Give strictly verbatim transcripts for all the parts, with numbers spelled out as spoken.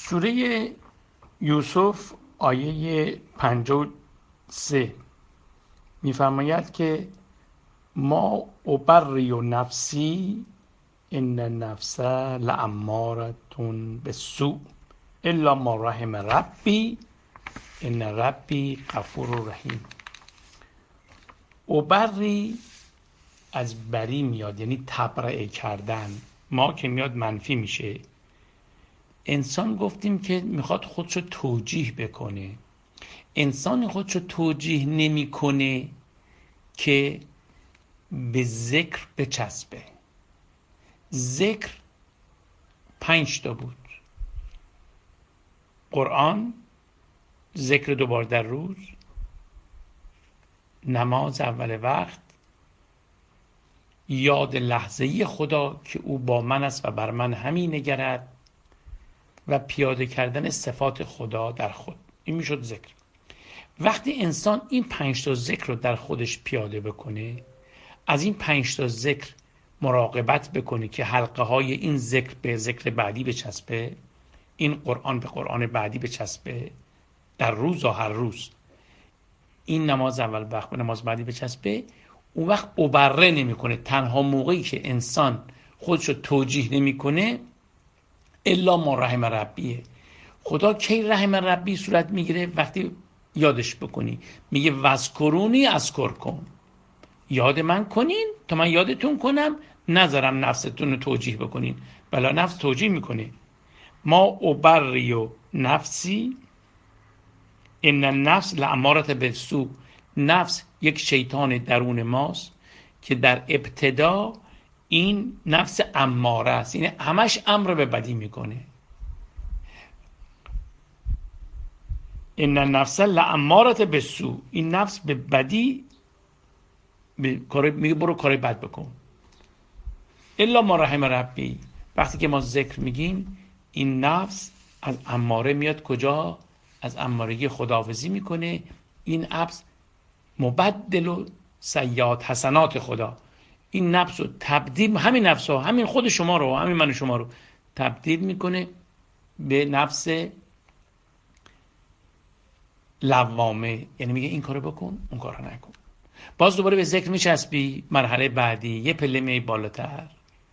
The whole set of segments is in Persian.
سوره یوسف آیه پنجاه و سه میفرماید که ما ابری و نفسی ان النفس لامارة بالسوء الا ما رحم ربی ان ربی غفور رحیم. ابری از بری میاد، یعنی تبرئه کردن. ما که میاد منفی میشه. انسان گفتیم که میخواد خودشو توجیه بکنه. انسان خودشو توجیه نمیکنه که به ذکر بچسبه. ذکر پنج تا بود: قرآن، ذکر دوبار در روز، نماز اول وقت، یاد لحظه‌ای خدا که او با من است و بر من همی نگرد، و پیاده کردن صفات خدا در خود. این میشد ذکر. وقتی انسان این پنج تا ذکر رو در خودش پیاده بکنه، از این پنج تا ذکر مراقبت بکنه که حلقه های این ذکر به ذکر بعدی بچسبه، این قرآن به قرآن بعدی بچسبه در روز و هر روز، این نماز اول وقت به نماز بعدی بچسبه، اون وقت ابره نمیکنه. تنها موقعی که انسان خودشو توجیه نمیکنه الا ما رحم ربیه. خدا کی رحم ربی صورت میگیره؟ وقتی یادش بکنی. میگه وذکرونی اذکرکم، یاد من کنین تا من یادتون کنم، نذارم نفستون رو توجیه بکنین. بلا نفس توجیه میکنه. ما ابری و نفسی ان النفس لامارة بالسوء. نفس یک شیطان درون ماست که در ابتدا این نفس اماره است، یعنی همش امر به بدی میکنه. ان النفس لامارة بالسوء، این نفس به بدی میگه برو کار بد بکن. الا ما رحم ربی. وقتی که ما ذکر میگیم این نفس از اماره میاد کجا؟ از امارگی خداحافظی میکنه. این نفس مبدل و سیئات حسنات خدا. این نفس رو تبدیل، همین نفس ها، همین خود شما رو، همین من شما رو تبدیل میکنه به نفس لوامه. یعنی میگه این کارو بکن، اون کارو نکن. باز دوباره به ذکر میچسبی. مرحله بعدی یه پله می بالاتر.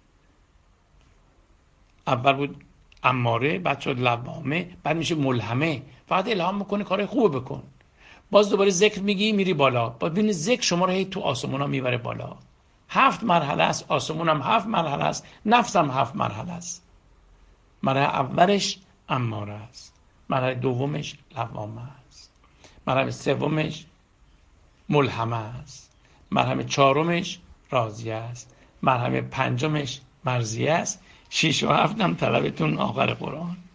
اول بود اماره، بعد شد لوامه، بعد میشه ملهمه. فقط الهام میکنه کارهای خوب بکن. باز دوباره ذکر میگی، میری بالا. ببین ذکر شما رو هی تو آسمونا میبره بالا. هفت مرحله است، آسمون هم هفت مرحله است، نفس هم هفت مرحله است. مرحله اولش اماره است، مرحله دومش لوامه است، مرحله سومش ملهمه است، مرحله چهارمش راضیه است، مرحله پنجمش مرضیه است، شش و هفت هم طلبتون آخر قرآن.